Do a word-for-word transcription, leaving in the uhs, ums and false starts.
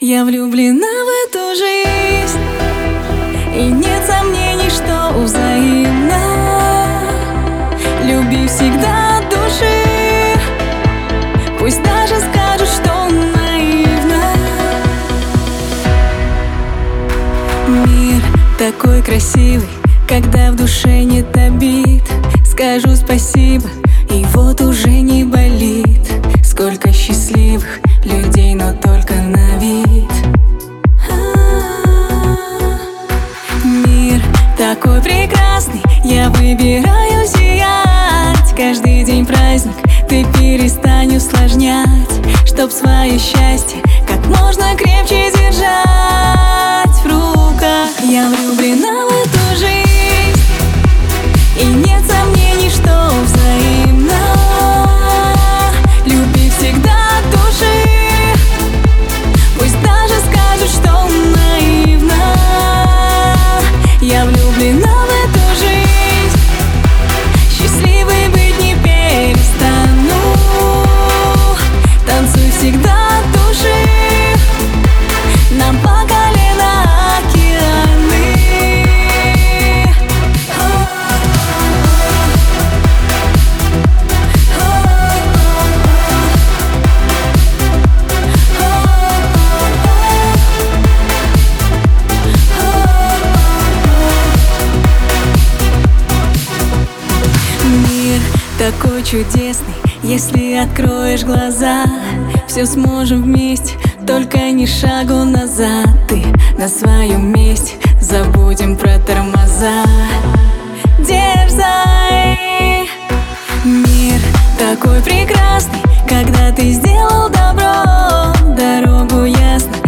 Я влюблена в эту жизнь, и нет сомнений, что взаимно. Люби всегда от души, пусть даже скажут, что наивно. Мир такой красивый, когда в душе нет обид. Скажу спасибо, и вот уже не болит. Сколько счастливых людей, но только на вид. Мир такой прекрасный, я выбираю сиять. Каждый день праздник, ты перестань усложнять, чтоб свое счастье как можно крепче держать в руках. Я влюблена в эту жизнь, и нет сомнений, что взаимно. Люби всегда от души, пусть даже скажут, что наивно. Я влюблена в эту жизнь, счастливой быть не перестану. Танцуй всегда от души, нам по колено океаны. Мир такой чудесный, если откроешь глаза. Все сможем вместе, только ни шагу назад. Ты на своем месте, забудем про тормоза. Дерзай. Мир такой прекрасный, когда ты сделал добро. Дорогу ясно